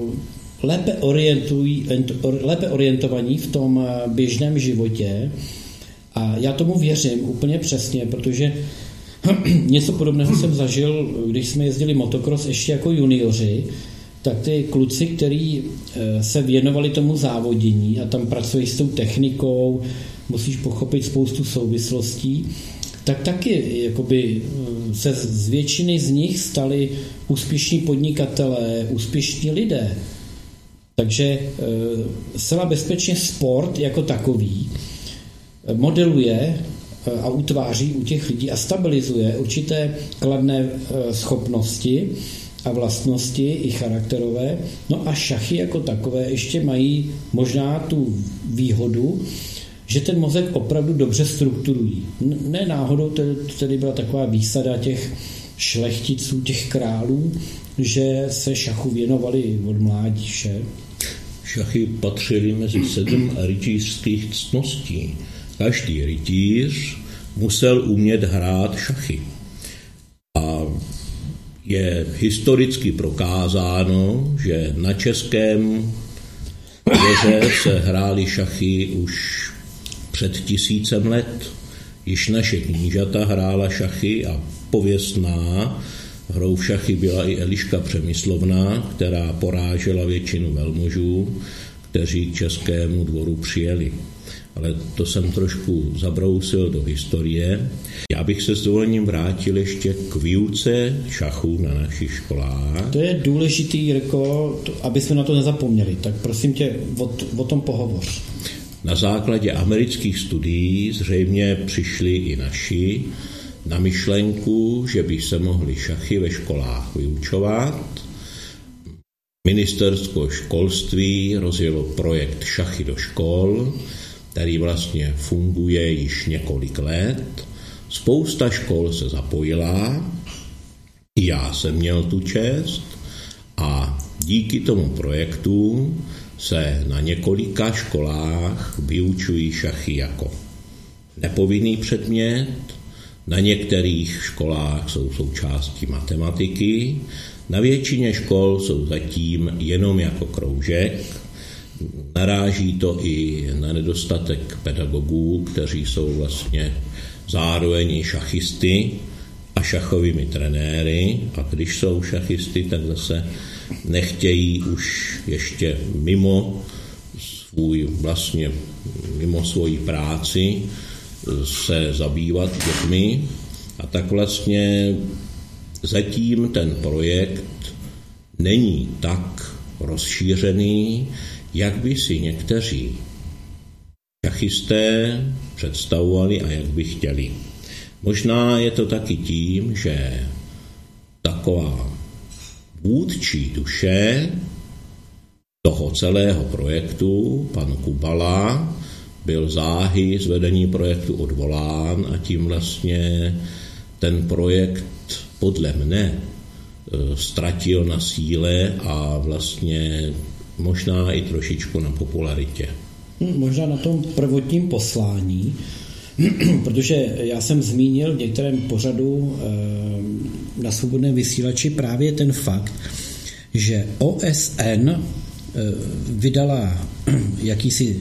lépe orientovaní v tom běžném životě. A já tomu věřím úplně přesně, protože něco podobného jsem zažil, když jsme jezdili motocross ještě jako junioři, tak ty kluci, kteří se věnovali tomu závodění a tam pracují s tou technikou, musíš pochopit spoustu souvislostí, tak taky jakoby se z většiny z nich stali úspěšní podnikatelé, úspěšní lidé. Takže zcela bezpečně sport jako takový modeluje a utváří u těch lidí a stabilizuje určité kladné schopnosti a vlastnosti i charakterové. No a šachy jako takové ještě mají možná tu výhodu, že ten mozek opravdu dobře strukturují. Ne náhodou tedy byla taková výsada těch šlechticů, těch králů, že se šachu věnovali od mládíše. Šachy patřily mezi 7 rytířských ctností. Každý rytíř musel umět hrát šachy. A je historicky prokázáno, že na českém dvoře se hrály šachy už před 1000 let. Již naše knížata hrála šachy a pověstná hrou v šachy byla i Eliška Přemyslovna, která porážela většinu velmožů, kteří k českému dvoru přijeli. Ale to jsem trošku zabrousil do historie. Já bych se s dovolením vrátil ještě k výuce šachů na našich školách. To je důležitý, Jirko, aby jsme na to nezapomněli. Tak prosím tě, o tom pohovoř. Na základě amerických studií zřejmě přišli i naši na myšlenku, že by se mohly šachy ve školách vyučovat. Ministerstvo školství rozjelo projekt Šachy do škol, který vlastně funguje již několik let. Spousta škol se zapojila, i já jsem měl tu čest a díky tomu projektu se na několika školách vyučují šachy jako nepovinný předmět, Na některých školách jsou součástí matematiky, na většině škol jsou zatím jenom jako kroužek. Naráží to i na nedostatek pedagogů, kteří jsou vlastně zároveň i šachisty a šachovými trenéry. A když jsou šachisty, tak zase nechtějí už ještě mimo svoji práci se zabývat dětmi. A tak vlastně zatím ten projekt není tak rozšířený, jak by si někteří šachisté představovali a jak by chtěli. Možná je to taky tím, že taková vůdčí duše toho celého projektu, pan Kubala, byl záhy z vedení projektu odvolán a tím vlastně ten projekt podle mne ztratil na síle a vlastně možná i trošičku na popularitě. Možná na tom prvotním poslání, protože já jsem zmínil v některém pořadu na Svobodném vysílači právě ten fakt, že OSN vydala jakýsi,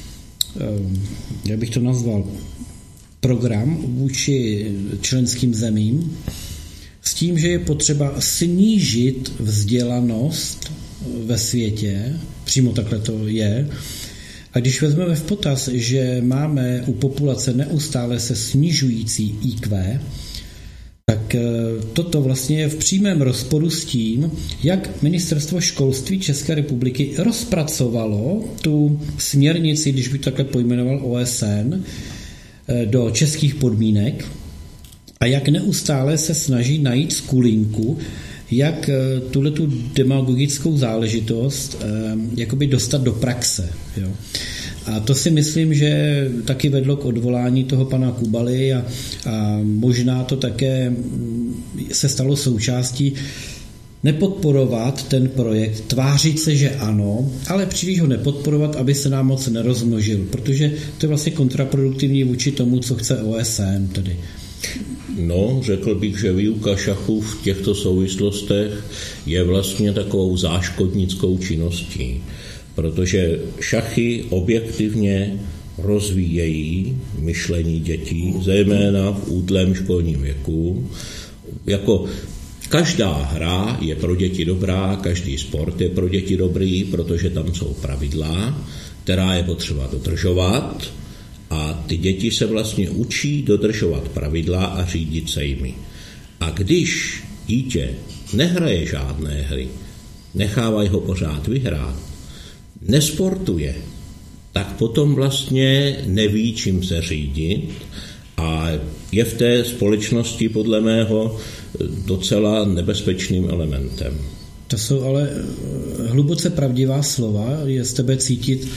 jak bych to nazval, program vůči členským zemím s tím, že je potřeba snížit vzdělanost ve světě, přímo takhle to je. A když vezmeme v potaz, že máme u populace neustále se snižující IQ, tak toto vlastně je v přímém rozporu s tím, jak Ministerstvo školství České republiky rozpracovalo tu směrnici, když bych takhle pojmenoval OSN, do českých podmínek a jak neustále se snaží najít skulinku, jak tuhletu demagogickou záležitost jakoby dostat do praxe. Jo. A to si myslím, že taky vedlo k odvolání toho pana Kubaly a možná to také se stalo součástí nepodporovat ten projekt, tvářit se, že ano, ale příliš ho nepodporovat, aby se nám moc nerozmnožil, protože to je vlastně kontraproduktivní vůči tomu, co chce OSN tedy. No, řekl bych, že výuka šachu v těchto souvislostech je vlastně takovou záškodnickou činností, protože šachy objektivně rozvíjejí myšlení dětí, zejména v útlém školním věku. Jako každá hra je pro děti dobrá, každý sport je pro děti dobrý, protože tam jsou pravidla, která je potřeba dodržovat. A ty děti se vlastně učí dodržovat pravidla a řídit se jimi. A když dítě nehraje žádné hry, nechávají ho pořád vyhrát, nesportuje, tak potom vlastně neví, čím se řídit a je v té společnosti podle mého docela nebezpečným elementem. To jsou ale hluboce pravdivá slova, je z tebe cítit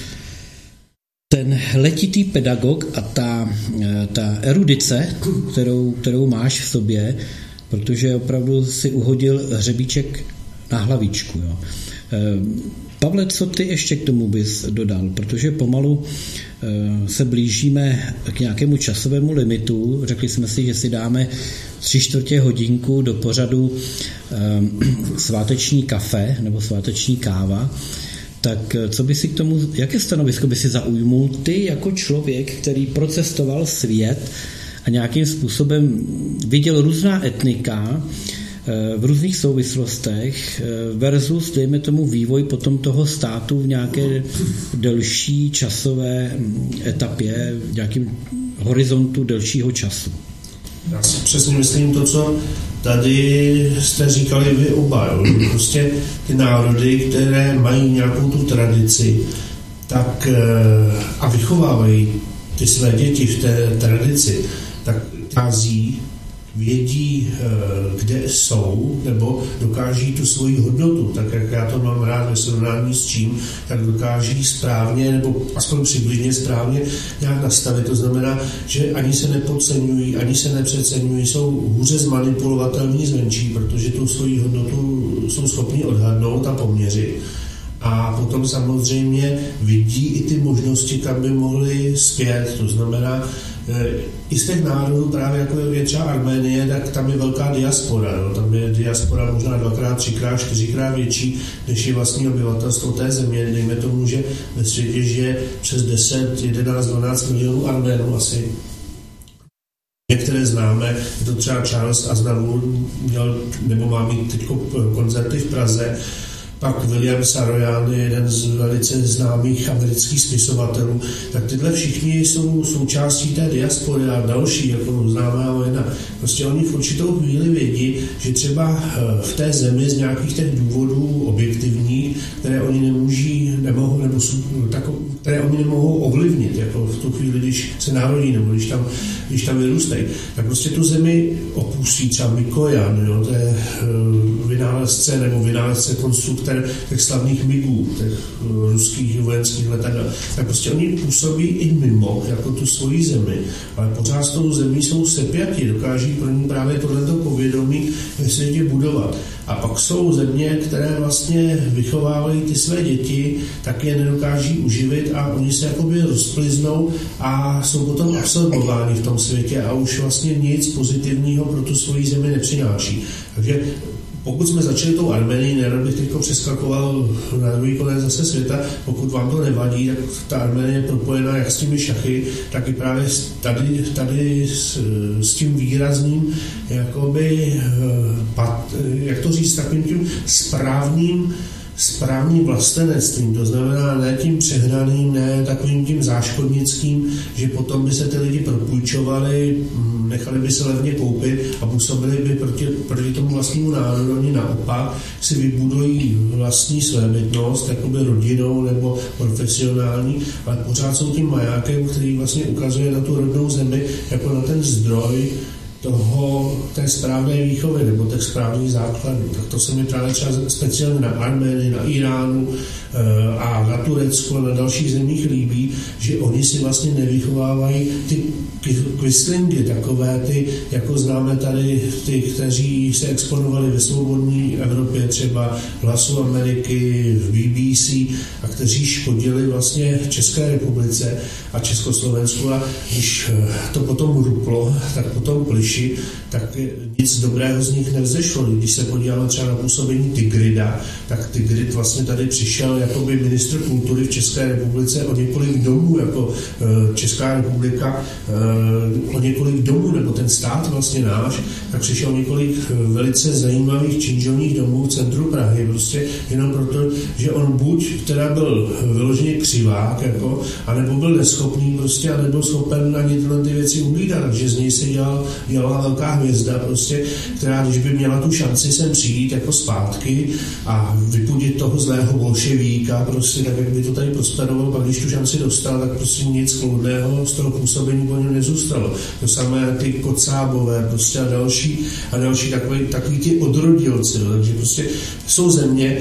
ten letitý pedagog a ta erudice, kterou máš v sobě, protože opravdu si uhodil hřebíček na hlavičku. Jo. Pavle, co ty ještě k tomu bys dodal? Protože pomalu se blížíme k nějakému časovému limitu. Řekli jsme si, že si dáme 3/4 hodinku do pořadu sváteční kafe nebo sváteční káva. Tak co by si k tomu, jaké stanovisko by si zaujmul ty jako člověk, který procestoval svět a nějakým způsobem viděl různá etnika v různých souvislostech versus, dejme tomu, vývoj potom toho státu v nějaké delší časové etapě, v nějakém horizontu delšího času? Já si přesně myslím to, co tady jste říkali vy oba. Prostě ty národy, které mají nějakou tu tradici, tak a vychovávají ty své děti v té tradici, tak kází, vědí, kde jsou, nebo dokáží tu svoji hodnotu, tak jak já to mám rád ve srovnání s čím, tak dokáží správně, nebo aspoň přibližně správně nějak nastavit. To znamená, že ani se nepodceňují, ani se nepřeceňují, jsou hůře zmanipulovatelní zvenčí, protože tu svoji hodnotu jsou schopni odhadnout a poměřit. A potom samozřejmě vidí i ty možnosti, kam by mohli zpět. To znamená, i z těch národů, právě jako je třeba Arménie, tak tam je velká diaspora. Jo? Tam je diaspora možná 2x, 3x, 4x větší, než je vlastní obyvatelstvo té země. Dejme tomu, že ve světě žije přes 10, 11, 12 milionů Arménů asi. Některé známe, je to třeba Charles Aznavour, měl, nebo má mít teď koncerty v Praze, pak William Saroyan je jeden z velice známých amerických spisovatelů, tak tyhle všichni jsou součástí té diaspory a další, jako známá jména. Prostě oni v určitou chvíli vědí, že třeba v té zemi z nějakých těch důvodů objektivních, které oni nemohou, nebo které oni nemohou ovlivnit, jako v tu chvíli, když se narodí, nebo když tam vyrůstají, tak prostě tu zemi opustí třeba Mikojan, jo, to je vynálezce konstruktor těch slavných MIGů, těch ruských vojenských letadel. Tak prostě oni působí i mimo, jako tu svoji zemi, ale pořád s tou zemí jsou sepjati, dokáží pro ní právě tohleto povědomí ve světě budovat. A pak jsou země, které vlastně vychovávají ty své děti, tak je nedokáží uživit a oni se jakoby rozpliznou a jsou potom absorbováni v tom světě a už vlastně nic pozitivního pro tu svoji zemi nepřináší. Takže pokud jsme začali tou Arménií, nerad bych teď přeskakoval na druhý konec zase světa, pokud vám to nevadí, tak ta Arménie je propojená jak s těmi šachy, tak i právě tady s tím výrazným, jakoby, jak to říct, takovým tím správným vlastenectvím, to znamená ne tím přehnaným, ne takovým tím záškodnickým, že potom by se ty lidi propůjčovali, nechali by se levně koupit a působili by proti tomu vlastnímu národu. Oni naopak si vybudují vlastní svébytnost, jakoby rodinou nebo profesionální, ale pořád jsou tím majákem, který vlastně ukazuje na tu rodnou zemi jako na ten zdroj té správné výchovy nebo těch správných základů. Tak to se mi právě třeba speciálně na Arménii, na Iránu a na Turecku a na dalších zemích líbí, že oni si vlastně nevychovávají ty quislingy, takové ty, jako známe tady ty, kteří se exponovali ve svobodné Evropě, třeba v Hlasu Ameriky, v BBC a kteří škodili vlastně České republice a Československu a když to potom ruplo, tak potom pliši, tak nic dobrého z nich nevzešlo. Když se podíváme třeba na působení Tigrida, tak Tigrid vlastně tady přišel jakoby ministr kultury v České republice o několik domů, jako Česká republika o několik domů, nebo ten stát vlastně náš, tak přišel několik velice zajímavých činžovních domů v centru Prahy, prostě jenom proto, že on buď teda byl vyloženě křivák, jako, anebo byl neschopný prostě a nebyl schopen ani tyhle ty věci uhlídat, takže z něj se dělala velká hvězda, prostě, která když by měla tu šanci sem přijít jako zpátky a vypudit toho zlého bolševíka, prostě tak, jak by to tady prosperoval, pak když tu šanci dostal, tak prostě nic kloudného z toho působení po něm nezůstalo. To samé ty Kocábové prostě a další takový ty odrodilci, takže prostě jsou země,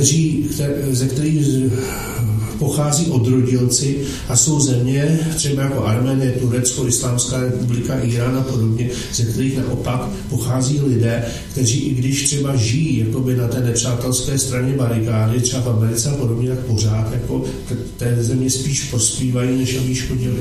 ze kterých pochází odrodilci a jsou země, třeba jako Arménie, Turecko, Islámská republika, Irán a podobně, ze kterých naopak pochází lidé, kteří i když třeba žijí jakoby na té nepřátelské straně barikády, třeba v Americe a podobně, tak pořád jako té země spíš prospívají, než aby škodili.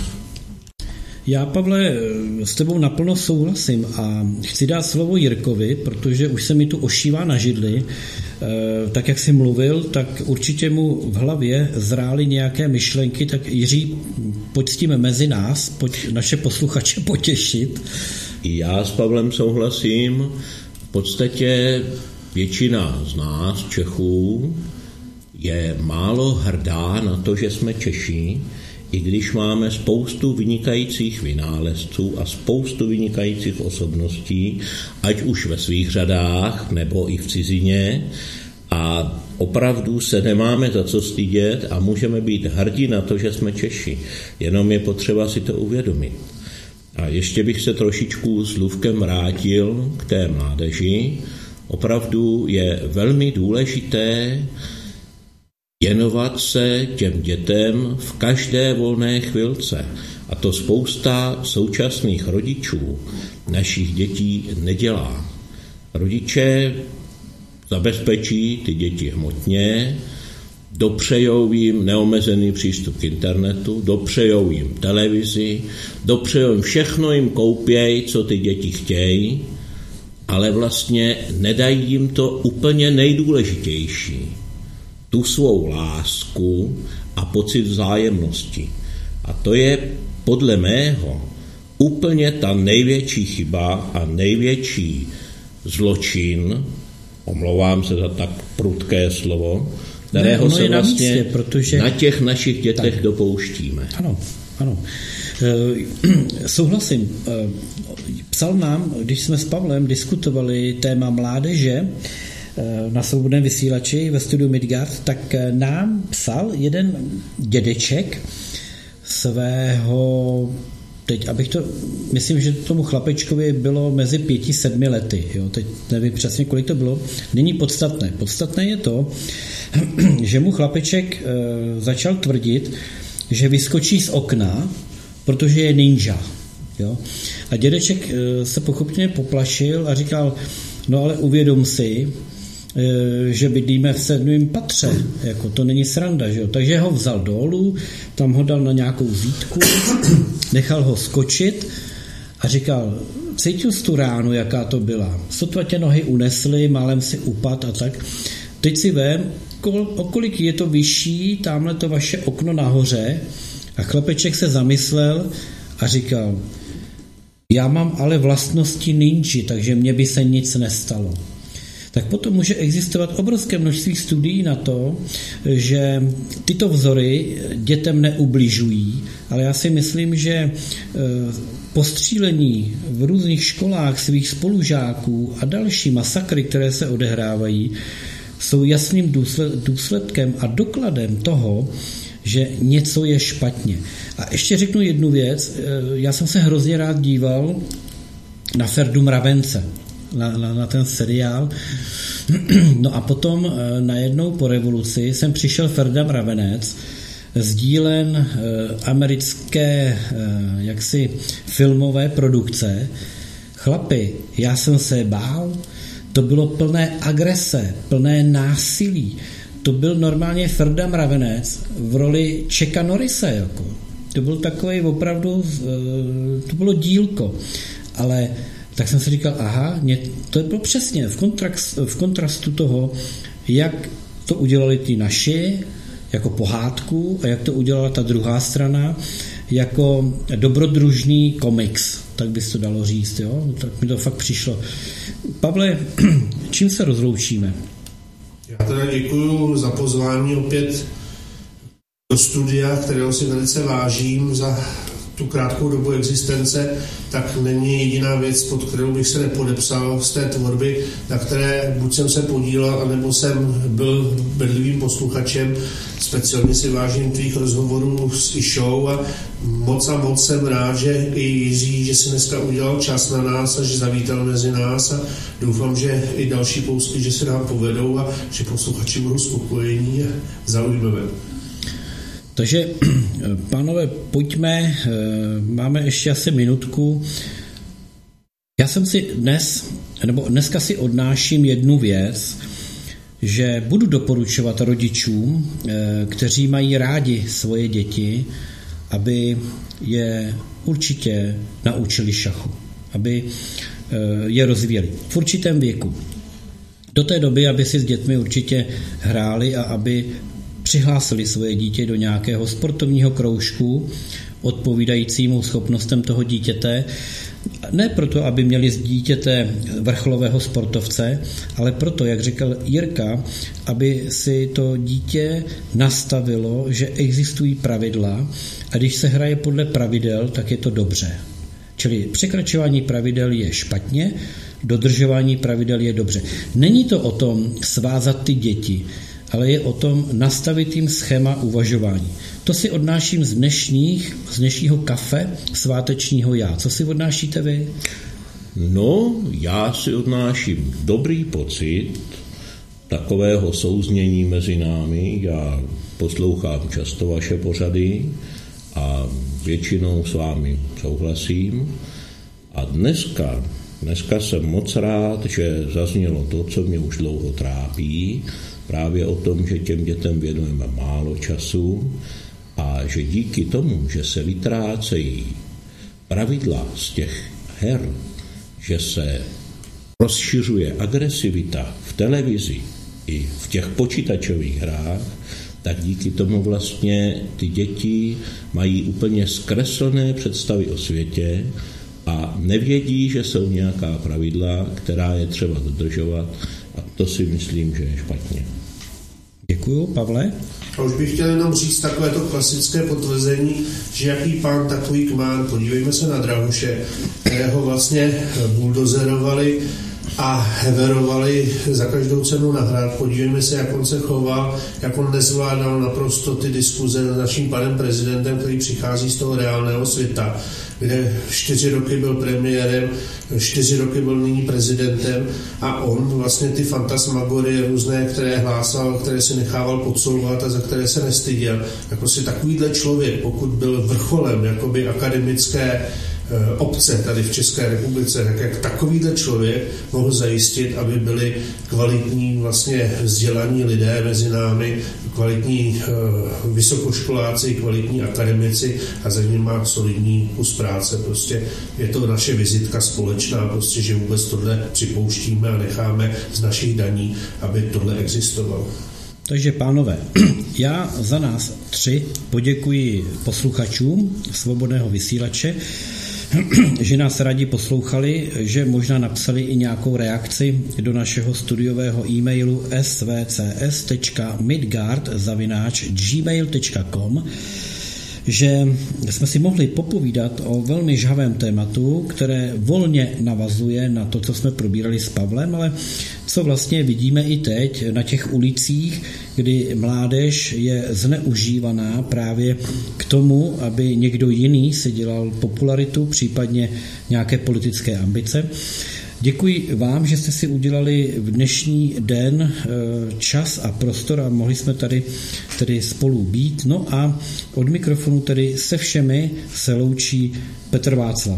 Já, Pavle, s tebou naplno souhlasím a chci dát slovo Jirkovi, protože už se mi tu ošívá na židli. Tak, jak jsi mluvil, tak určitě mu v hlavě zrály nějaké myšlenky, tak Jiří, pojď s tím mezi nás, pojď naše posluchače potěšit. Já s Pavlem souhlasím. V podstatě většina z nás, Čechů, je málo hrdá na to, že jsme Češi, i když máme spoustu vynikajících vynálezců a spoustu vynikajících osobností, ať už ve svých řadách, nebo i v cizině, a opravdu se nemáme za co stydět a můžeme být hrdí na to, že jsme Češi. Jenom je potřeba si to uvědomit. A ještě bych se trošičku s Luvkem vrátil k té mládeži. Opravdu je velmi důležité věnovat se těm dětem v každé volné chvilce. A to spousta současných rodičů našich dětí nedělá. Rodiče zabezpečí ty děti hmotně, dopřejou jim neomezený přístup k internetu, dopřejou jim televizi, dopřejou jim všechno, jim koupěj, co ty děti chtějí, ale vlastně nedají jim to úplně nejdůležitější. Tu svou lásku a pocit vzájemnosti. A to je podle mého úplně ta největší chyba a největší zločin, omlouvám se za tak prudké slovo, kterého se vlastně protože na těch našich dětech tak dopouštíme. Ano. Souhlasím. Psal nám, když jsme s Pavlem diskutovali téma mládeže na Svobodném vysílači ve studiu Midgard, tak nám psal jeden dědeček svého, teď abych to, myslím, že tomu chlapečkovi bylo mezi 5-7 lety, jo, teď nevím přesně, kolik to bylo, není podstatné. Podstatné je to, že mu chlapeček začal tvrdit, že vyskočí z okna, protože je ninja. Jo? A dědeček se pochopně poplašil a říkal, no ale uvědom si, že bydlíme v 7. patře, jako to není sranda, že jo? Takže ho vzal dolů, tam ho dal na nějakou zítku, nechal ho skočit a říkal, cítil jsi tu ránu, jaká to byla, sotva tě nohy unesly, málem si upad a tak, teď si vem, o kolik je to vyšší, tamhle to vaše okno nahoře. A chlapeček se zamyslel a říkal, já mám ale vlastnosti ninji, takže mně by se nic nestalo. Tak potom může existovat obrovské množství studií na to, že tyto vzory dětem neubližují, ale já si myslím, že postřílení v různých školách svých spolužáků a další masakry, které se odehrávají, jsou jasným důsledkem a dokladem toho, že něco je špatně. A ještě řeknu jednu věc. Já jsem se hrozně rád díval na Ferdu Mravence, na ten seriál. No a potom najednou po revoluci jsem přišel Ferda Mravenec z dílen americké jaksi filmové produkce. Chlapi, já jsem se bál, to bylo plné agrese, plné násilí. To byl normálně Ferda Mravenec v roli Chucka Norrise. Jako. To byl takový opravdu, to bylo dílko. Ale tak jsem si říkal, aha, to bylo přesně v kontrastu toho, jak to udělali ty naši, jako pohádku, a jak to udělala ta druhá strana, jako dobrodružný komiks, tak bys to dalo říct, jo? Tak mi to fakt přišlo. Pavle, čím se rozloučíme? Já teda děkuju za pozvání opět do studia, kterého si velice vážím za tu krátkou dobu existence, tak není jediná věc, pod kterou bych se nepodepsal z té tvorby, na které buď jsem se podílel, anebo jsem byl bedlivým posluchačem. Speciálně si vážím tvých rozhovorů s Išou a moc jsem rád, že i Jiří, že si dneska udělal čas na nás a že zavítal mezi nás a doufám, že i další pousky, že se nám povedou a že posluchači budou spokojení a zaujíme. Takže, pánové, pojďme, máme ještě asi minutku. Já jsem si dneska si odnáším jednu věc, že budu doporučovat rodičům, kteří mají rádi svoje děti, aby je určitě naučili šachu, aby je rozvíjeli v určitém věku. Do té doby, aby si s dětmi určitě hráli a aby přihlásili svoje dítě do nějakého sportovního kroužku odpovídajícímu schopnostem toho dítěte. Ne proto, aby měli z dítěte vrcholového sportovce, ale proto, jak řekl Jirka, aby si to dítě nastavilo, že existují pravidla a když se hraje podle pravidel, tak je to dobře. Čili překračování pravidel je špatně, dodržování pravidel je dobře. Není to o tom svázat ty děti, ale je o tom nastavit jim schéma uvažování. To si odnáším z dnešního kafe svátečního já. Co si odnášíte vy? No, já si odnáším dobrý pocit takového souznění mezi námi. Já poslouchám často vaše pořady a většinou s vámi souhlasím. A dneska jsem moc rád, že zaznělo to, co mě už dlouho trápí, právě o tom, že těm dětem věnujeme málo času a že díky tomu, že se vytrácejí pravidla z těch her, že se rozšiřuje agresivita v televizi i v těch počítačových hrách, tak díky tomu vlastně ty děti mají úplně zkreslené představy o světě a nevědí, že jsou nějaká pravidla, která je třeba dodržovat, a to si myslím, že je špatně. Děkuju, Pavle. A už bych chtěl jenom říct takové to klasické potvrzení, že jaký pán, takový kmán. Podívejme se na Drahuše, kterého vlastně buldozerovali a heverovali za každou cenu nahrát. Podívejme se, jak on se choval, jak on nezvládal naprosto ty diskuze s naším panem prezidentem, který přichází z toho reálného světa, kde 4 roky byl premiérem, 4 roky byl nyní prezidentem a on vlastně ty fantasmagorie různé, které hlásal, které si nechával podsouvat a za které se nestyděl. Jako si takovýhle člověk, pokud byl vrcholem jakoby akademické obce tady v České republice, tak jak takovýhle člověk mohl zajistit, aby byli kvalitní vlastně vzdělaní lidé mezi námi, kvalitní vysokoškoláci, kvalitní akademici a za ním má solidní kus práce. Prostě je to naše vizitka společná, prostě, že vůbec tohle připouštíme a necháme z našich daní, aby tohle existovalo. Takže pánové, já za nás 3 poděkuji posluchačům Svobodného vysílače, že nás rádi poslouchali, že možná napsali i nějakou reakci do našeho studiového e-mailu svcs.midgard@gmail.com, že jsme si mohli popovídat o velmi žhavém tématu, které volně navazuje na to, co jsme probírali s Pavlem, ale co vlastně vidíme i teď na těch ulicích, kdy mládež je zneužívaná právě k tomu, aby někdo jiný si dělal popularitu, případně nějaké politické ambice. Děkuji vám, že jste si udělali v dnešní den čas a prostor a mohli jsme tady spolu být. No a od mikrofonu tedy se všemi se loučí Petr Václav.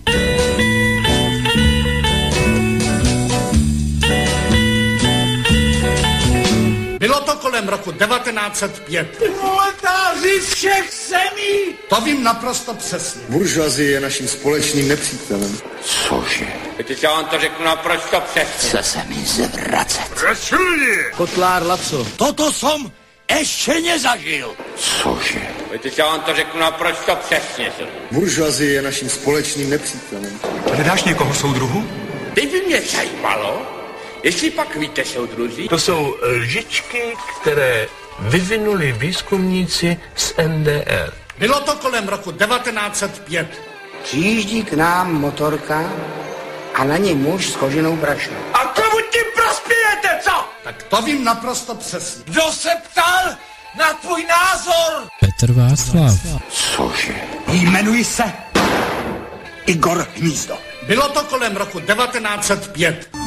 Bylo to kolem roku 1905. Proletáři všech zemí! To vím naprosto přesně. Buržoazie je naším společným nepřítelem. Cože? Teď já vám to řeknu naprosto přesně. Chce se mi zvracet. Račulně! Kotlár Laco. Toto jsem ještě nezažil. Cože? Teď já vám to řeknu naprosto přesně. Buržoazie je naším společným nepřítelem. Nedáš někoho soudruhu? Teď by mě zajímalo, jestli pak víte, soudruzi. To jsou lžičky, které vyvinuli výzkumníci z NDR. Bylo to kolem roku 1905. Přijíždí k nám motorka a na ní muž s koženou brašnou. A komu tím prospějete, co? Tak to vím naprosto přesně. Kdo se ptal na tvůj názor? Petr Václav. Cože? Jmenuji se Igor Hnízdo. Bylo to kolem roku 1905.